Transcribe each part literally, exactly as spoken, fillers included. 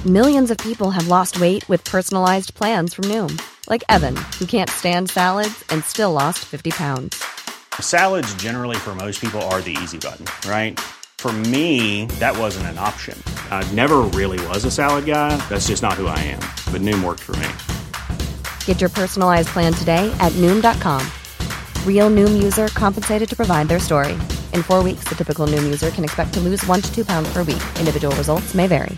Millions of people have lost weight with personalized plans from Noom. Like Evan, who can't stand salads and still lost fifty pounds. Salads generally for most people are the easy button, right? For me, that wasn't an option. I never really was a salad guy. That's just not who I am. But Noom worked for me. Get your personalized plan today at Noom dot com. Real Noom user compensated to provide their story. In four weeks, the typical Noom user can expect to lose one to two pounds per week. Individual results may vary.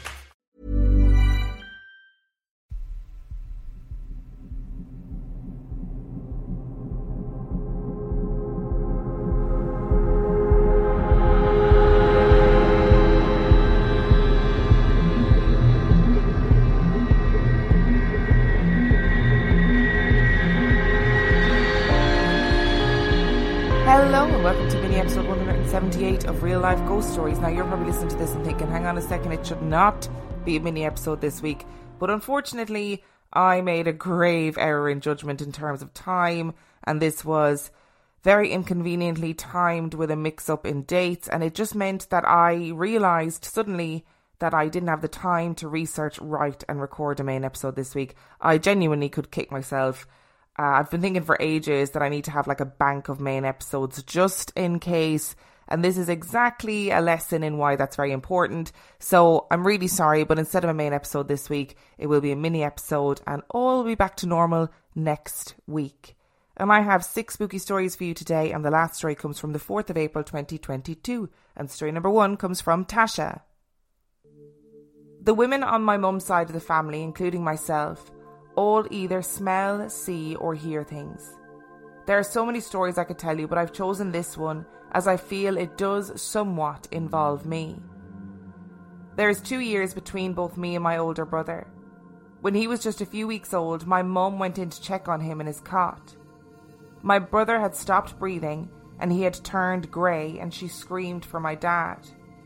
Hello and welcome to mini episode one hundred seventy-eight of Real Life Ghost Stories. Now you're probably listening to this and thinking, hang on a second, it should not be a mini episode this week. But unfortunately, I made a grave error in judgment in terms of time, and this was very inconveniently timed with a mix-up in dates, and it just meant that I realised suddenly that I didn't have the time to research, write and record a main episode this week. I genuinely could kick myself. Uh, I've been thinking for ages that I need to have like a bank of main episodes just in case, and this is exactly a lesson in why that's very important. So I'm really sorry, but instead of a main episode this week, it will be a mini episode, and all will be back to normal next week. And I have six spooky stories for you today, and the last story comes from the fourth of April twenty twenty-two, and story number one comes from Tasha. The women on my mum's side of the family, including myself, all either smell, see or hear things. There are so many stories I could tell you, but I've chosen this one as I feel it does somewhat involve me. There is two years between both me and my older brother. When he was just a few weeks old, my mum went in to check on him in his cot. My brother had stopped breathing and he had turned grey, and she screamed for my dad.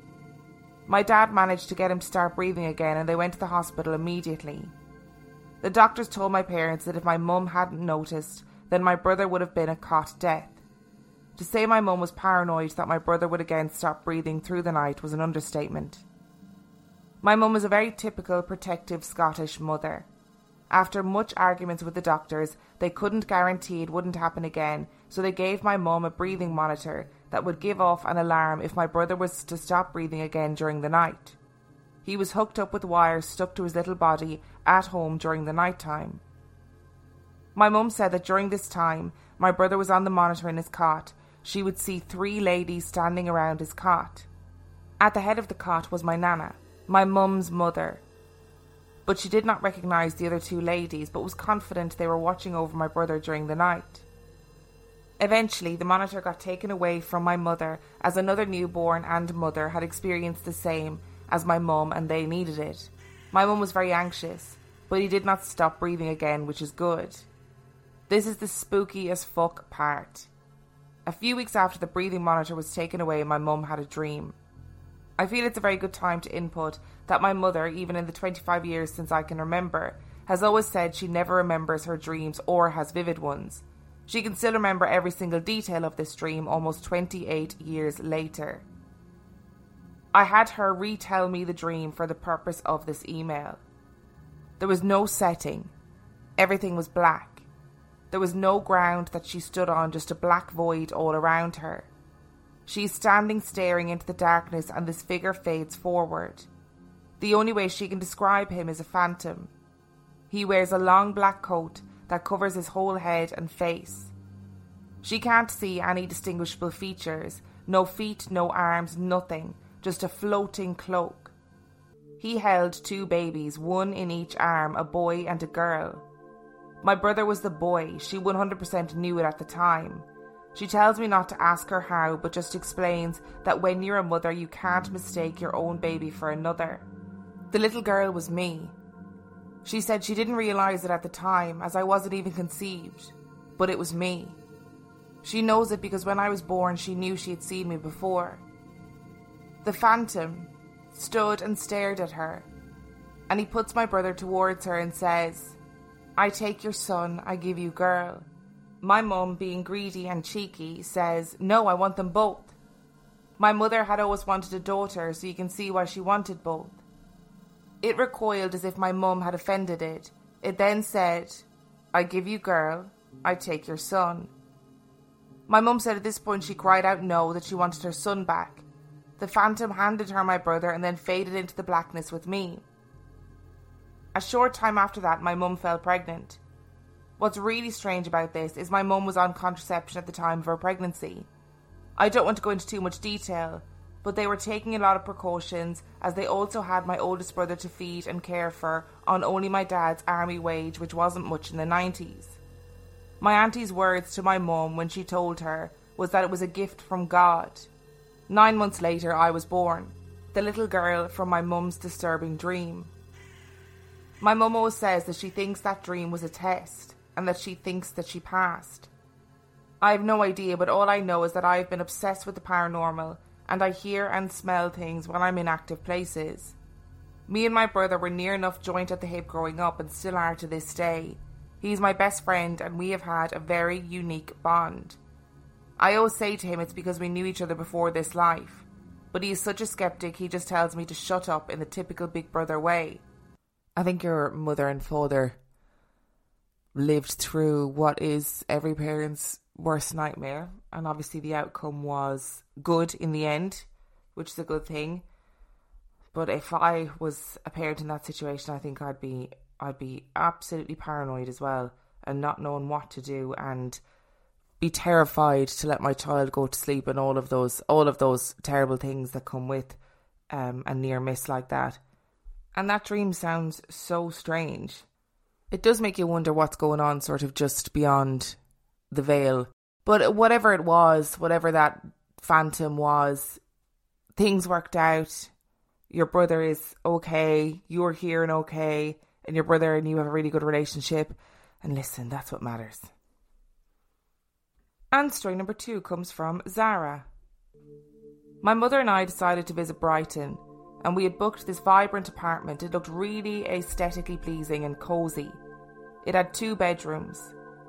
My dad managed to get him to start breathing again, and they went to the hospital immediately. The doctors told my parents that if my mum hadn't noticed, then my brother would have been a cot death. To say my mum was paranoid that my brother would again stop breathing through the night was an understatement. My mum was a very typical protective Scottish mother. After much arguments with the doctors, they couldn't guarantee it wouldn't happen again, so they gave my mum a breathing monitor that would give off an alarm if my brother was to stop breathing again during the night. He was hooked up with wires stuck to his little body at home during the night time. My mum said that during this time, my brother was on the monitor in his cot. She would see three ladies standing around his cot. At the head of the cot was my nana, my mum's mother. But she did not recognise the other two ladies, but was confident they were watching over my brother during the night. Eventually, the monitor got taken away from my mother, as another newborn and mother had experienced the same as my mum, and they needed it. My mum was very anxious, but he did not stop breathing again, which is good. This is the spooky as fuck part. A few weeks after the breathing monitor was taken away, my mum had a dream. I feel it's a very good time to input that my mother, even in the twenty-five years since I can remember, has always said she never remembers her dreams or has vivid ones. She can still remember every single detail of this dream almost twenty-eight years later. I had her retell me the dream for the purpose of this email. There was no setting. Everything was black. There was no ground that she stood on, just a black void all around her. She is standing staring into the darkness, and this figure fades forward. The only way she can describe him is a phantom. He wears a long black coat that covers his whole head and face. She can't see any distinguishable features, no feet, no arms, nothing, just a floating cloak. He held two babies, one in each arm, a boy and a girl. My brother was the boy. She one hundred percent knew it at the time. She tells me not to ask her how, but just explains that when you're a mother, you can't mistake your own baby for another. The little girl was me. She said she didn't realise it at the time, as I wasn't even conceived, but it was me. She knows it because when I was born, she knew she had seen me before. The phantom stood and stared at her, and he puts my brother towards her and says, "I take your son, I give you girl." My mum, being greedy and cheeky, says, "No, I want them both." My mother had always wanted a daughter, so you can see why she wanted both. It recoiled as if my mum had offended it. It then said, "I give you girl, I take your son." My mum said at this point she cried out no, that she wanted her son back. The phantom handed her my brother and then faded into the blackness with me. A short time after that, my mum fell pregnant. What's really strange about this is my mum was on contraception at the time of her pregnancy. I don't want to go into too much detail, but they were taking a lot of precautions as they also had my oldest brother to feed and care for on only my dad's army wage, which wasn't much in the nineties. My auntie's words to my mum when she told her was that it was a gift from God. Nine months later, I was born, the little girl from my mum's disturbing dream. My mum always says that she thinks that dream was a test and that she thinks that she passed. I have no idea, but all I know is that I have been obsessed with the paranormal and I hear and smell things when I'm in active places. Me and my brother were near enough joint at the hip growing up and still are to this day. He's my best friend and we have had a very unique bond. I always say to him it's because we knew each other before this life, but he is such a skeptic he just tells me to shut up in the typical big brother way. I think your mother and father lived through what is every parent's worst nightmare, and obviously the outcome was good in the end, which is a good thing. But if I was a parent in that situation, I think I'd be I'd be absolutely paranoid as well, and not knowing what to do, and be terrified to let my child go to sleep, and all of those all of those terrible things that come with um, a near miss like that. And that dream sounds so strange. It does make you wonder what's going on sort of just beyond the veil. But whatever it was, whatever that phantom was, things worked out. Your brother is okay, you're here and okay, and your brother and you have a really good relationship. And listen, that's what matters. And story number two comes from Zara. My mother and I decided to visit Brighton, and we had booked this vibrant apartment. It looked really aesthetically pleasing and cosy. It had two bedrooms.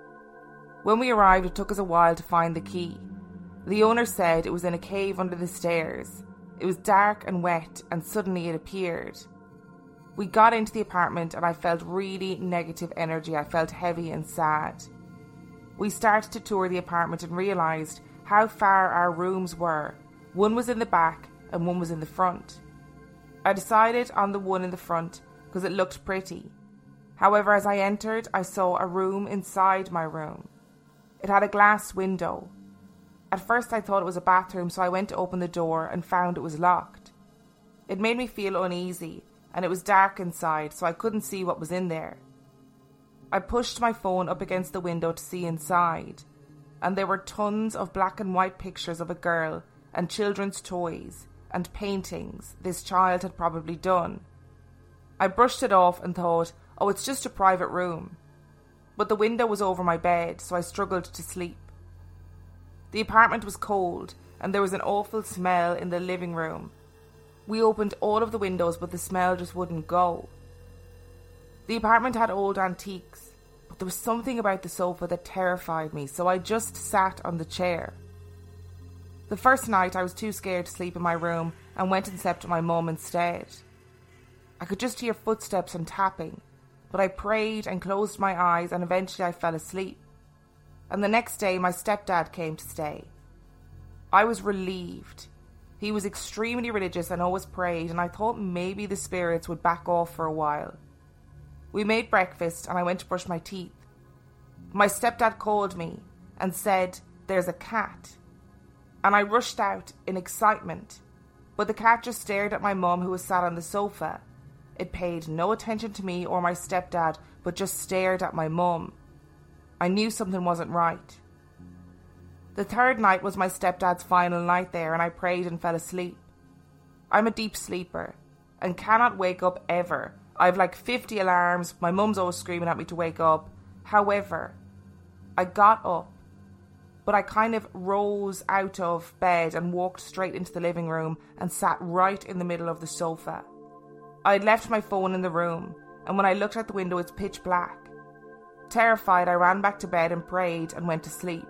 When we arrived, it took us a while to find the key. The owner said it was in a cave under the stairs. It was dark and wet, and suddenly it appeared. We got into the apartment and I felt really negative energy. I felt heavy and sad. We started to tour the apartment and realised how far our rooms were. One was in the back and one was in the front. I decided on the one in the front because it looked pretty. However, as I entered, I saw a room inside my room. It had a glass window. At first I thought it was a bathroom, so I went to open the door and found it was locked. It made me feel uneasy, and it was dark inside, so I couldn't see what was in there. I pushed my phone up against the window to see inside, and there were tons of black and white pictures of a girl and children's toys and paintings this child had probably done. I brushed it off and thought, oh, it's just a private room. But the window was over my bed, so I struggled to sleep. The apartment was cold, and there was an awful smell in the living room. We opened all of the windows, but the smell just wouldn't go. The apartment had old antiques, but there was something about the sofa that terrified me, so I just sat on the chair. The first night I was too scared to sleep in my room and went and slept with my mum instead. I could just hear footsteps and tapping, but I prayed and closed my eyes and eventually I fell asleep. And the next day my stepdad came to stay. I was relieved. He was extremely religious and always prayed, and I thought maybe the spirits would back off for a while. We made breakfast and I went to brush my teeth. My stepdad called me and said, "There's a cat." And I rushed out in excitement, but the cat just stared at my mum, who was sat on the sofa. It paid no attention to me or my stepdad, but just stared at my mum. I knew something wasn't right. The third night was my stepdad's final night there, and I prayed and fell asleep. I'm a deep sleeper and cannot wake up ever. I've like fifty alarms. My mum's always screaming at me to wake up. However, I got up, but I kind of rose out of bed and walked straight into the living room and sat right in the middle of the sofa. I had left my phone in the room, and when I looked out the window, it's pitch black. Terrified, I ran back to bed and prayed and went to sleep.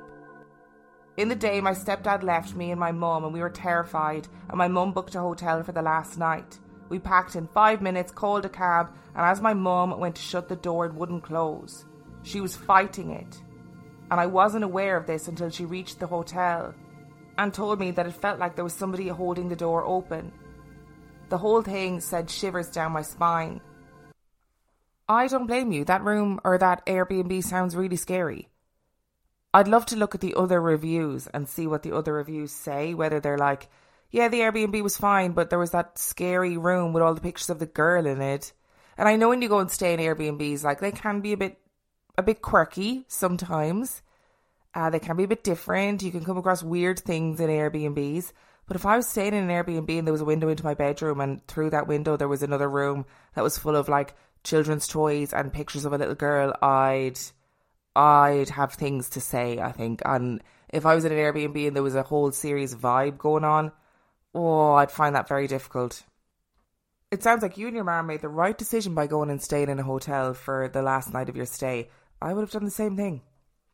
In the day, my stepdad left me and my mum, and we were terrified, and my mum booked a hotel for the last night. We packed in five minutes, called a cab, and as my mum went to shut the door, it wouldn't close. She was fighting it. And I wasn't aware of this until she reached the hotel and told me that it felt like there was somebody holding the door open. The whole thing sent shivers down my spine. I don't blame you. That room or that Airbnb sounds really scary. I'd love to look at the other reviews and see what the other reviews say, whether they're like, yeah, the Airbnb was fine, but there was that scary room with all the pictures of the girl in it. And I know when you go and stay in Airbnbs, like, they can be a bit a bit quirky sometimes. Uh, they can be a bit different. You can come across weird things in Airbnbs. But if I was staying in an Airbnb and there was a window into my bedroom, and through that window there was another room that was full of like children's toys and pictures of a little girl, I'd I'd have things to say, I think. And if I was in an Airbnb and there was a whole series vibe going on, oh, I'd find that very difficult. It sounds like you and your mum made the right decision by going and staying in a hotel for the last night of your stay. I would have done the same thing.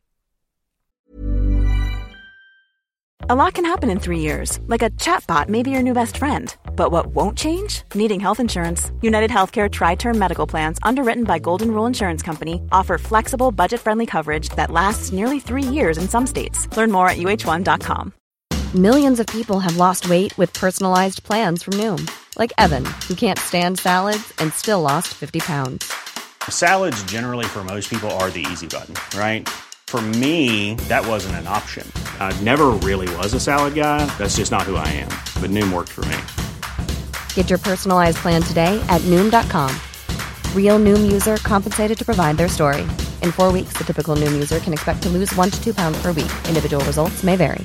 A lot can happen in three years, like a chatbot may be your new best friend. But what won't change? Needing health insurance. United Healthcare Tri-Term Medical Plans, underwritten by Golden Rule Insurance Company, offer flexible, budget-friendly coverage that lasts nearly three years in some states. Learn more at U H one dot com. Millions of people have lost weight with personalized plans from Noom. Like Evan, who can't stand salads and still lost fifty pounds. Salads generally for most people are the easy button, right? For me, that wasn't an option. I never really was a salad guy. That's just not who I am. But Noom worked for me. Get your personalized plan today at Noom dot com. Real Noom user compensated to provide their story. In four weeks, the typical Noom user can expect to lose one to two pounds per week. Individual results may vary.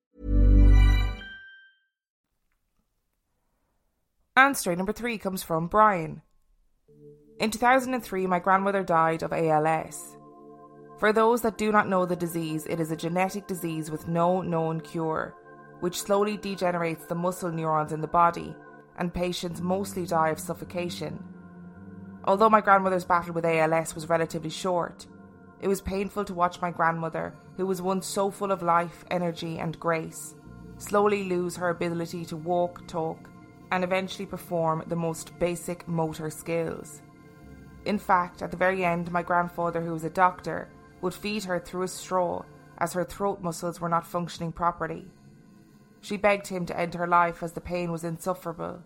And story number three comes from Brian. In two thousand three, my grandmother died of A L S. For those that do not know the disease, it is a genetic disease with no known cure, which slowly degenerates the muscle neurons in the body, and patients mostly die of suffocation. Although my grandmother's battle with A L S was relatively short, it was painful to watch my grandmother, who was once so full of life, energy and grace, slowly lose her ability to walk, talk, and eventually perform the most basic motor skills. In fact, at the very end, my grandfather, who was a doctor, would feed her through a straw as her throat muscles were not functioning properly. She begged him to end her life as the pain was insufferable.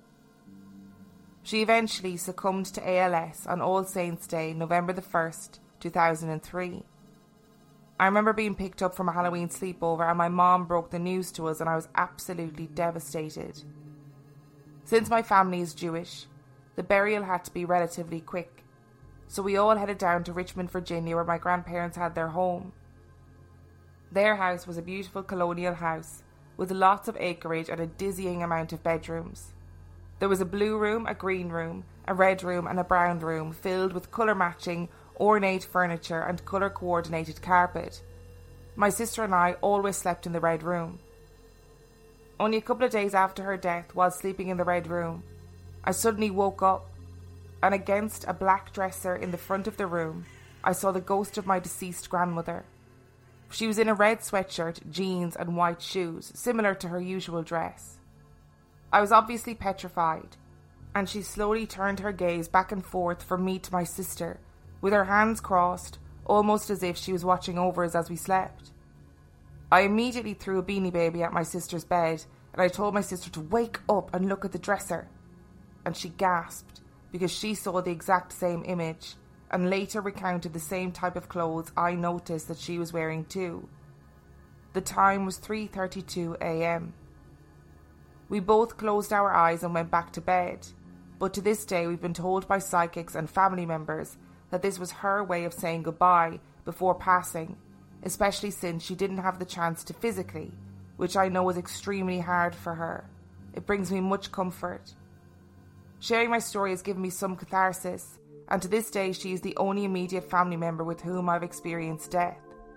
She eventually succumbed to A L S on All Saints' Day, November the first, two thousand three. I remember being picked up from a Halloween sleepover and my mom broke the news to us, and I was absolutely devastated. Since my family is Jewish, the burial had to be relatively quick. So we all headed down to Richmond, Virginia, where my grandparents had their home. Their house was a beautiful colonial house with lots of acreage and a dizzying amount of bedrooms. There was a blue room, a green room, a red room and a brown room filled with colour-matching, ornate furniture and colour-coordinated carpet. My sister and I always slept in the red room. Only a couple of days after her death, while sleeping in the red room, I suddenly woke up, and against a black dresser in the front of the room, I saw the ghost of my deceased grandmother. She was in a red sweatshirt, jeans and white shoes, similar to her usual dress. I was obviously petrified, and she slowly turned her gaze back and forth from me to my sister, with her hands crossed, almost as if she was watching over us as we slept. I immediately threw a Beanie Baby at my sister's bed, and I told my sister to wake up and look at the dresser. And she gasped, because she saw the exact same image, and later recounted the same type of clothes I noticed that she was wearing too. The time was three thirty-two a.m. We both closed our eyes and went back to bed, but to this day we've been told by psychics and family members that this was her way of saying goodbye before passing, especially since she didn't have the chance to physically, which I know was extremely hard for her. It brings me much comfort. Sharing my story has given me some catharsis, and to this day she is the only immediate family member with whom I've experienced death.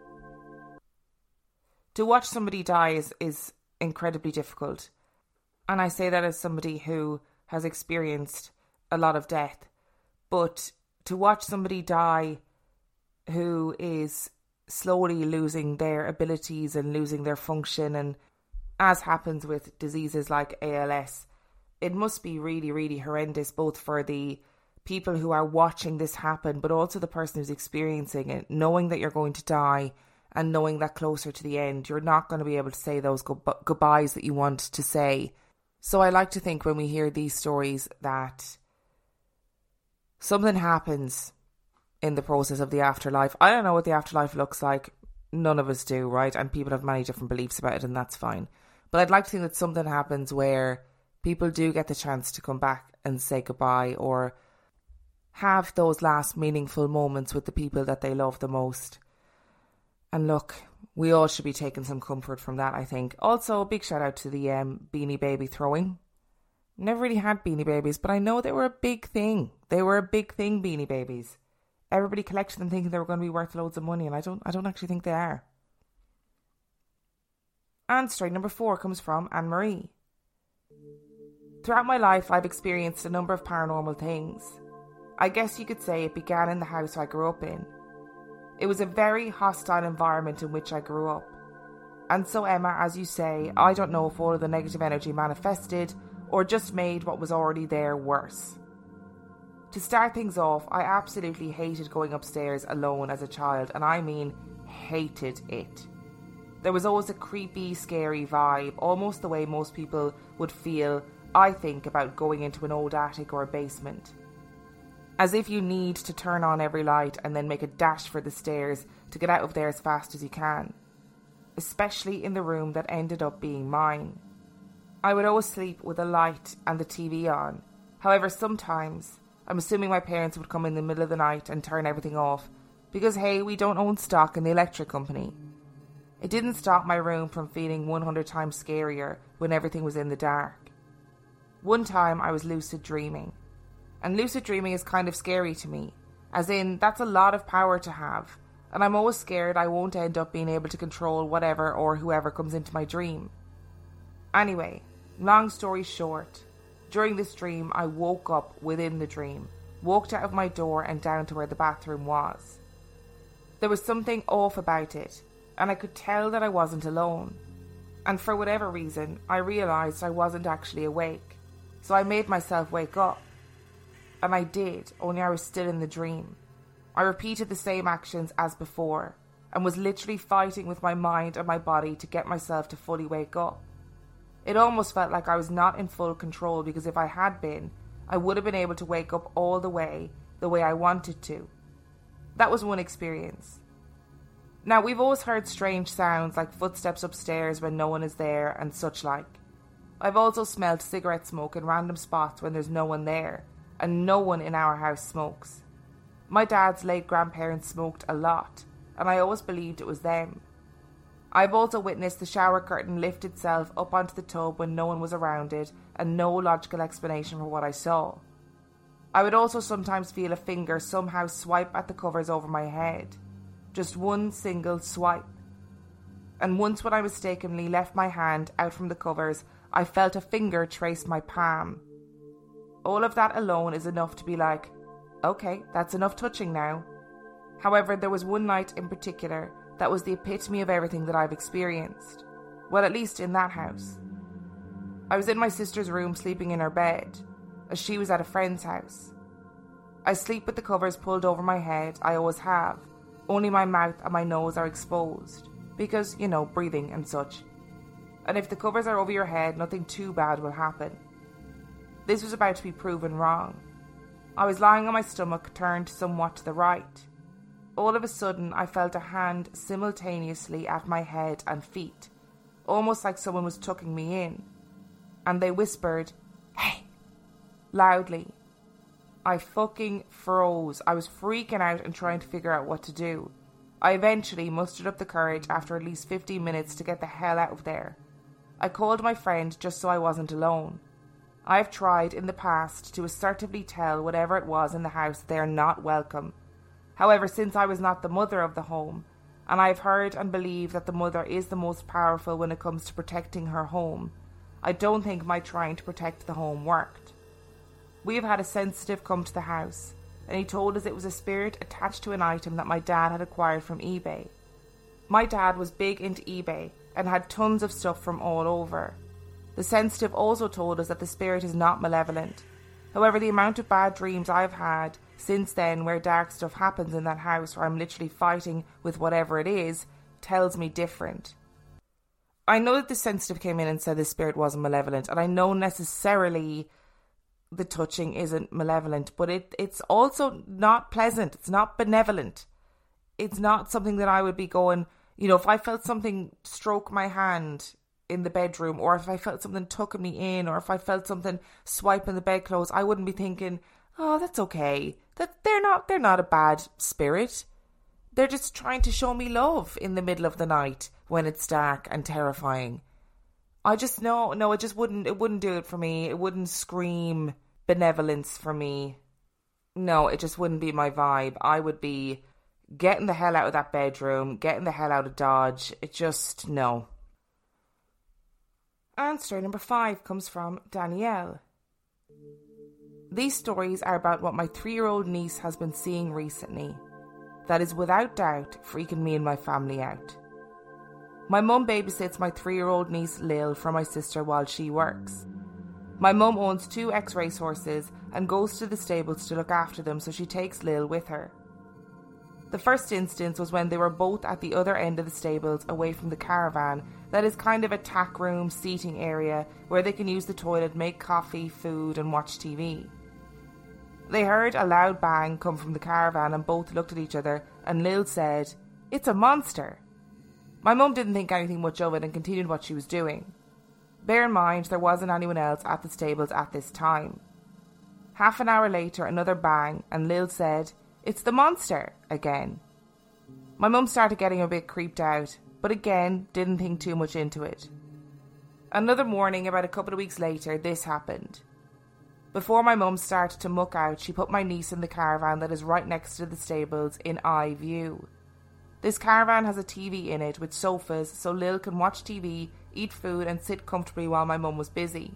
To watch somebody die is, is incredibly difficult, and I say that as somebody who has experienced a lot of death, but to watch somebody die who is slowly losing their abilities and losing their function, and as happens with diseases like A L S, it must be really, really horrendous, both for the people who are watching this happen, but also the person who's experiencing it, knowing that you're going to die and knowing that closer to the end, you're not going to be able to say those go- goodbyes that you want to say. So I like to think when we hear these stories that something happens in the process of the afterlife. I don't know what the afterlife looks like. None of us do, right? And people have many different beliefs about it, and that's fine. But I'd like to think that something happens where people do get the chance to come back and say goodbye, or have those last meaningful moments with the people that they love the most. And look, we all should be taking some comfort from that, I think. Also, a big shout out to the um, Beanie Baby throwing. Never really had Beanie Babies, but I know they were a big thing. They were a big thing, Beanie Babies. Everybody collected them thinking they were going to be worth loads of money, and I don't I don't actually think they are. And story number four comes from Anne-Marie. Throughout my life, I've experienced a number of paranormal things. I guess you could say it began in the house I grew up in. It was a very hostile environment in which I grew up. And so, Emma, as you say, I don't know if all of the negative energy manifested or just made what was already there worse. To start things off, I absolutely hated going upstairs alone as a child, and I mean hated it. There was always a creepy, scary vibe, almost the way most people would feel, I think, about going into an old attic or a basement. As if you need to turn on every light and then make a dash for the stairs to get out of there as fast as you can. Especially in the room that ended up being mine. I would always sleep with a light and the T V on. However, sometimes, I'm assuming my parents would come in the middle of the night and turn everything off, because hey, we don't own stock in the electric company. It didn't stop my room from feeling one hundred times scarier when everything was in the dark. One time I was lucid dreaming. And lucid dreaming is kind of scary to me, as in, that's a lot of power to have, and I'm always scared I won't end up being able to control whatever or whoever comes into my dream. Anyway, long story short, during this dream I woke up within the dream, walked out of my door and down to where the bathroom was. There was something off about it, and I could tell that I wasn't alone, and for whatever reason I realised I wasn't actually awake, so I made myself wake up. And I did, only I was still in the dream. I repeated the same actions as before, and was literally fighting with my mind and my body to get myself to fully wake up. It almost felt like I was not in full control, because if I had been, I would have been able to wake up all the way, the way I wanted to. That was one experience. Now, we've always heard strange sounds like footsteps upstairs when no one is there and such like. I've also smelled cigarette smoke in random spots when there's no one there, and no one in our house smokes. My dad's late grandparents smoked a lot, and I always believed it was them. I've also witnessed the shower curtain lift itself up onto the tub when no one was around it, and no logical explanation for what I saw. I would also sometimes feel a finger somehow swipe at the covers over my head. Just one single swipe. And once when I mistakenly left my hand out from the covers, I felt a finger trace my palm. All of that alone is enough to be like, okay, that's enough touching now. However, there was one night in particular that was the epitome of everything that I've experienced. Well, at least in that house. I was in my sister's room sleeping in her bed, as she was at a friend's house. I sleep with the covers pulled over my head, I always have. Only my mouth and my nose are exposed, because, you know, breathing and such. And if the covers are over your head, nothing too bad will happen. This was about to be proven wrong. I was lying on my stomach, turned somewhat to the right. All of a sudden, I felt a hand simultaneously at my head and feet, almost like someone was tucking me in. And they whispered, "Hey!" loudly. I fucking froze. I was freaking out and trying to figure out what to do. I eventually mustered up the courage after at least fifteen minutes to get the hell out of there. I called my friend just so I wasn't alone. I have tried in the past to assertively tell whatever it was in the house they are not welcome. However, since I was not the mother of the home, and I have heard and believe that the mother is the most powerful when it comes to protecting her home, I don't think my trying to protect the home worked. We have had a sensitive come to the house, and he told us it was a spirit attached to an item that my dad had acquired from eBay. My dad was big into eBay and had tons of stuff from all over. The sensitive also told us that the spirit is not malevolent. However, the amount of bad dreams I've had since then where dark stuff happens in that house where I'm literally fighting with whatever it is tells me different. I know that the sensitive came in and said the spirit wasn't malevolent, and I know necessarily the touching isn't malevolent, but it it's also not pleasant. It's not benevolent. It's not something that I would be going, you know, if I felt something stroke my hand in the bedroom, or if I felt something tucking me in, or if I felt something swiping the bedclothes, I wouldn't be thinking, oh, that's okay. That they're not they're not a bad spirit. They're just trying to show me love in the middle of the night when it's dark and terrifying. I just know, no, it just wouldn't, it wouldn't do it for me. It wouldn't scream benevolence for me. No, it just wouldn't be my vibe. I would be getting the hell out of that bedroom, getting the hell out of Dodge. It just, no. Answer number five comes from Danielle. These stories are about what my three-year-old niece has been seeing recently. That is without doubt freaking me and my family out. My mum babysits my three-year-old niece Lil for my sister while she works. My mum owns two ex-race horses and goes to the stables to look after them, so she takes Lil with her. The first instance was when they were both at the other end of the stables away from the caravan, that is kind of a tack room seating area where they can use the toilet, make coffee, food and watch T V. They heard a loud bang come from the caravan and both looked at each other, and Lil said, "It's a monster." My mum didn't think anything much of it and continued what she was doing. Bear in mind there wasn't anyone else at the stables at this time. Half an hour later, another bang, and Lil said, "It's the monster," again. My mum started getting a bit creeped out, but again, didn't think too much into it. Another morning, about a couple of weeks later, this happened. Before my mum started to muck out, she put my niece in the caravan that is right next to the stables in eye view. This caravan has a T V in it with sofas so Lil can watch T V, eat food and sit comfortably while my mum was busy.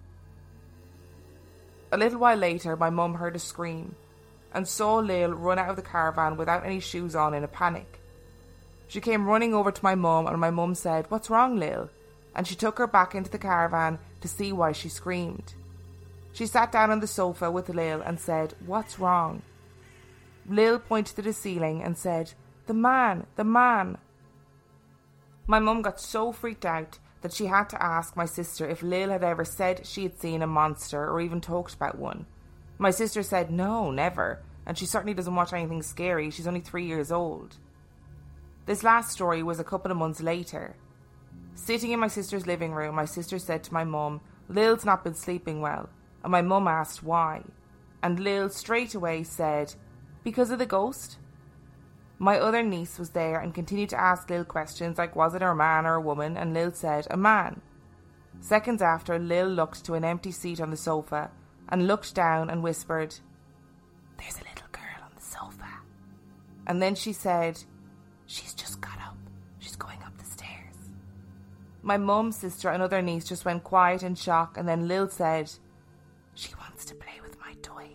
A little while later, my mum heard a scream and saw Lil run out of the caravan without any shoes on in a panic. She came running over to my mum and my mum said, "What's wrong, Lil?" And she took her back into the caravan to see why she screamed. She sat down on the sofa with Lil and said, "What's wrong?" Lil pointed to the ceiling and said, "The man, the man." My mum got so freaked out that she had to ask my sister if Lil had ever said she had seen a monster or even talked about one. My sister said no, never, and she certainly doesn't watch anything scary. She's only three years old. This last story was a couple of months later. Sitting in my sister's living room, my sister said to my mum, "Lil's not been sleeping well," and my mum asked why, and Lil straight away said, "Because of the ghost?" My other niece was there and continued to ask Lil questions like was it a man or a woman, and Lil said, "A man." Seconds after, Lil looked to an empty seat on the sofa and looked down and whispered, "There's a little girl on the sofa." And then she said, "She's just got up. She's going up the stairs." My mum, sister and other niece just went quiet in shock, and then Lil said, "She wants to play with my toys."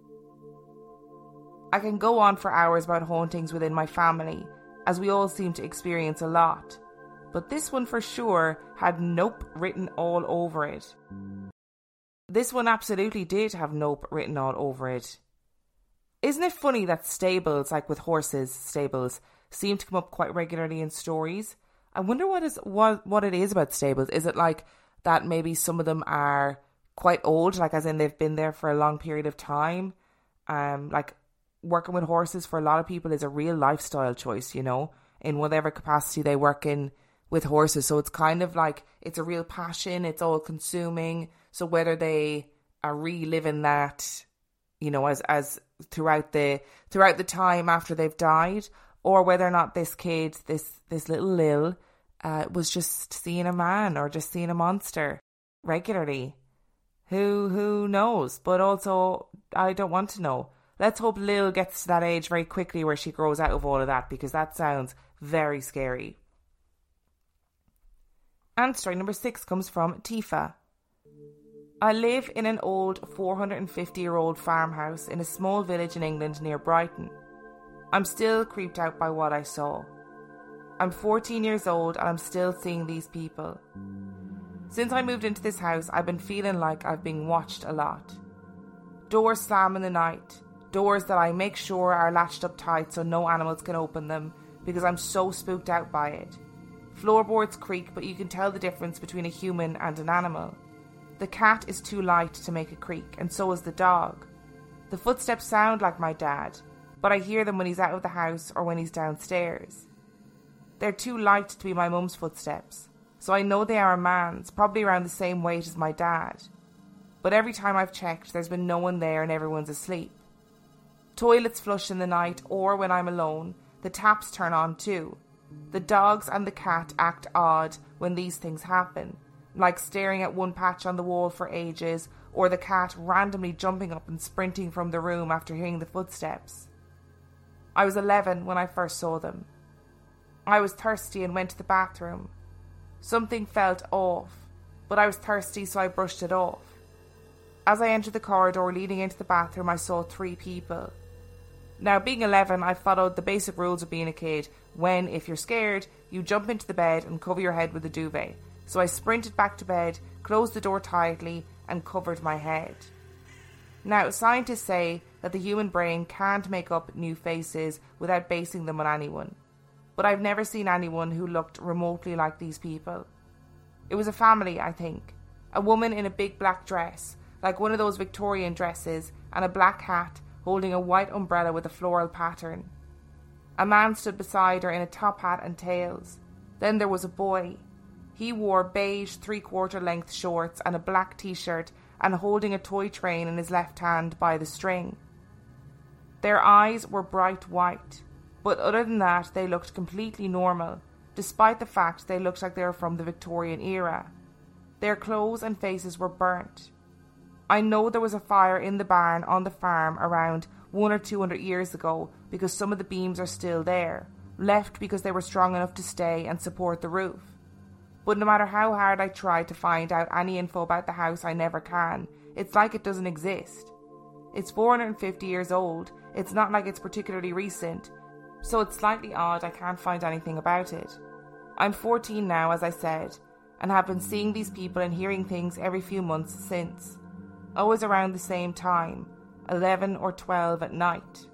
I can go on for hours about hauntings within my family, as we all seem to experience a lot, but this one for sure had "nope" written all over it. This one absolutely did have "nope" written all over it. Isn't it funny that stables, like with horses, stables, seem to come up quite regularly in stories? I wonder what is what what it is about stables. Is it like that maybe some of them are quite old, like as in they've been there for a long period of time? Um, like working with horses for a lot of people is a real lifestyle choice, you know, in whatever capacity they work in with horses. So it's kind of like it's a real passion. It's all consuming. So whether they are reliving that, you know, as as throughout the throughout the time after they've died, or whether or not this kid, this this little Lil, uh, was just seeing a man or just seeing a monster regularly. Who who knows? But also, I don't want to know. Let's hope Lil gets to that age very quickly where she grows out of all of that, because that sounds very scary. And story number six comes from Tifa. I live in an old four hundred fifty year old farmhouse in a small village in England near Brighton. I'm still creeped out by what I saw. I'm fourteen years old and I'm still seeing these people. Since I moved into this house, I've been feeling like I've been watched a lot. Doors slam in the night, doors that I make sure are latched up tight so no animals can open them because I'm so spooked out by it. Floorboards creak, but you can tell the difference between a human and an animal. The cat is too light to make a creak, and so is the dog. The footsteps sound like my dad, but I hear them when he's out of the house or when he's downstairs. They're too light to be my mum's footsteps, so I know they are a man's, probably around the same weight as my dad. But every time I've checked, there's been no one there and everyone's asleep. Toilets flush in the night, or when I'm alone, the taps turn on too. The dogs and the cat act odd when these things happen, like staring at one patch on the wall for ages, or the cat randomly jumping up and sprinting from the room after hearing the footsteps. I was eleven when I first saw them. I was thirsty and went to the bathroom. Something felt off, but I was thirsty, so I brushed it off. As I entered the corridor leading into the bathroom, I saw three people. Now, being eleven, I followed the basic rules of being a kid, when, if you're scared, you jump into the bed and cover your head with a duvet. So I sprinted back to bed, closed the door tightly, and covered my head. Now, scientists say that the human brain can't make up new faces without basing them on anyone. But I've never seen anyone who looked remotely like these people. It was a family, I think. A woman in a big black dress, like one of those Victorian dresses, and a black hat holding a white umbrella with a floral pattern. A man stood beside her in a top hat and tails. Then there was a boy. He wore beige three-quarter length shorts and a black t-shirt and holding a toy train in his left hand by the string. Their eyes were bright white, but other than that they looked completely normal, despite the fact they looked like they were from the Victorian era. Their clothes and faces were burnt. I know there was a fire in the barn on the farm around one or two hundred years ago because some of the beams are still there, left because they were strong enough to stay and support the roof. But no matter how hard I try to find out any info about the house, I never can. It's like it doesn't exist. It's four hundred fifty years old. It's not like it's particularly recent, so it's slightly odd I can't find anything about it. I'm fourteen now, as I said, and have been seeing these people and hearing things every few months since. Always around the same time, eleven or twelve at night.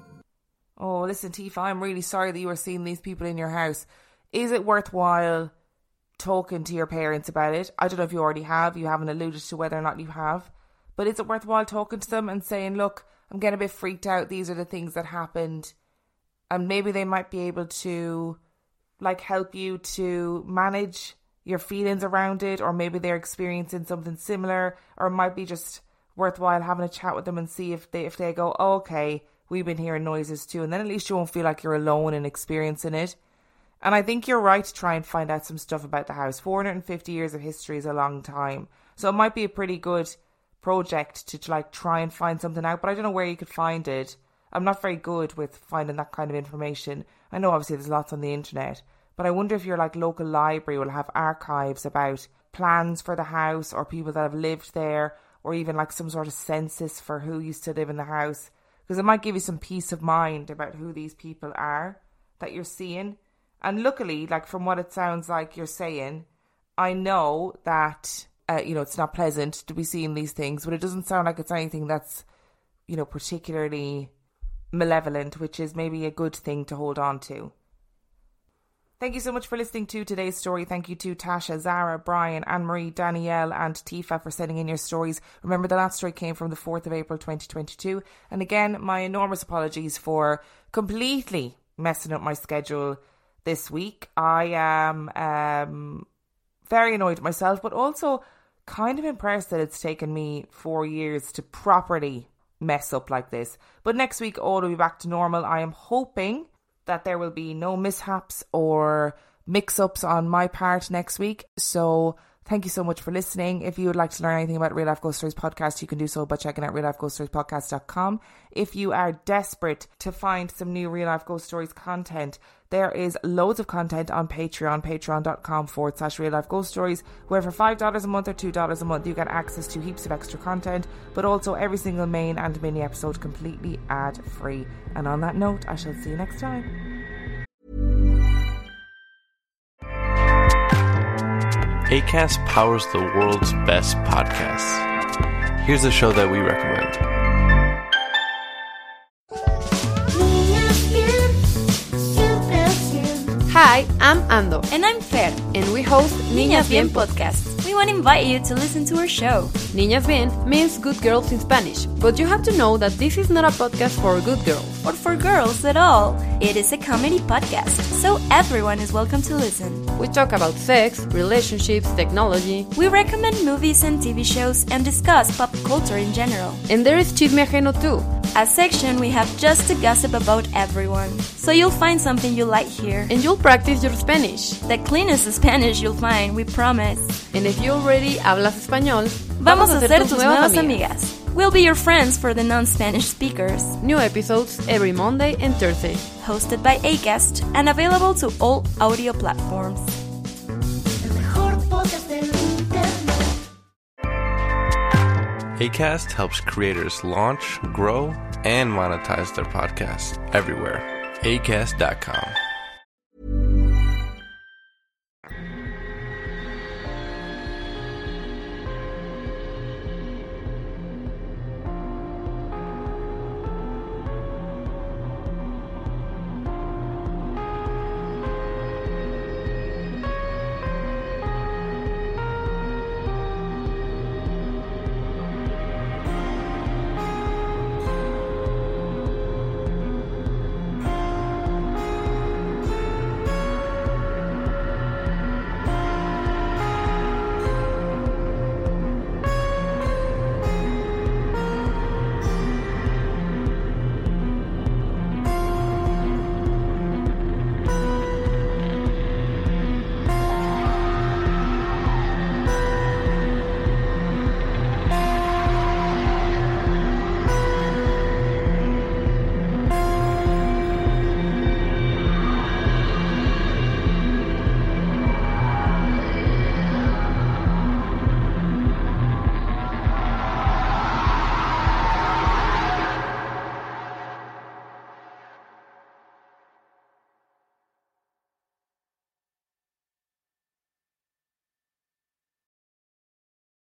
Oh, listen, Tifa, I'm really sorry that you are seeing these people in your house. Is it worthwhile talking to your parents about it? I don't know if you already have. You haven't alluded to whether or not you have. But is it worthwhile talking to them and saying, look, I'm getting a bit freaked out. These are the things that happened. And maybe they might be able to, like, help you to manage your feelings around it, or maybe they're experiencing something similar, or it might be just worthwhile having a chat with them and see if they if they go, oh, okay, we've been hearing noises too, and then at least you won't feel like you're alone in experiencing it. And I think you're right to try and find out some stuff about the house. four hundred fifty years of history is a long time, so it might be a pretty good project to like try and find something out, but I don't know where you could find it. I'm not very good with finding that kind of information. I know obviously there's lots on the internet, but I wonder if your like local library will have archives about plans for the house or people that have lived there, or even like some sort of census for who used to live in the house, because it might give you some peace of mind about who these people are that you're seeing. And luckily, like from what it sounds like you're saying, I know that uh, you know, it's not pleasant to be seeing these things, but it doesn't sound like it's anything that's, you know, particularly malevolent, which is maybe a good thing to hold on to. Thank you so much for listening to today's story. Thank you to Tasha, Zara, Brian, Anne-Marie, Danielle and Tifa for sending in your stories. Remember, the last story came from the fourth of April twenty twenty-two. And again, my enormous apologies for completely messing up my schedule this week. I am um, very annoyed at myself, but also kind of impressed that it's taken me four years to properly mess up like this. But next week all will be back to normal. I am hoping that there will be no mishaps or mix-ups on my part next week. So thank you so much for listening. If you would like to learn anything about Real Life Ghost Stories podcast, you can do so by checking out real life ghost stories podcast dot com. If you are desperate to find some new Real Life Ghost Stories content, there is loads of content on Patreon, patreon.com forward slash Real Life Ghost Stories, where for five dollars a month or two dollars a month you get access to heaps of extra content, but also every single main and mini episode completely ad-free. And on that note, I shall see you next time. Acast powers the world's best podcasts. Here's a show that we recommend. Hi, I'm Ando. And I'm Fer. And we host Niñas Bien podcast. We want to invite you to listen to our show. Niñas Bien means good girls in Spanish, but you have to know that this is not a podcast for good girls. Or for girls at all. It is a comedy podcast, so everyone is welcome to listen. We talk about sex, relationships, technology. We recommend movies and T V shows and discuss pop culture in general. And there is Chisme Ajeno too. A section we have just to gossip about everyone. So you'll find something you like here. And you'll practice your Spanish. The cleanest Spanish you'll find, we promise. And if you already hablas español, vamos a ser tus nuevas amigas. We'll be your friends for the non-Spanish speakers. New episodes every Monday and Thursday. Hosted by Acast and available to all audio platforms. Acast helps creators launch, grow, and monetize their podcasts everywhere. Acast dot com.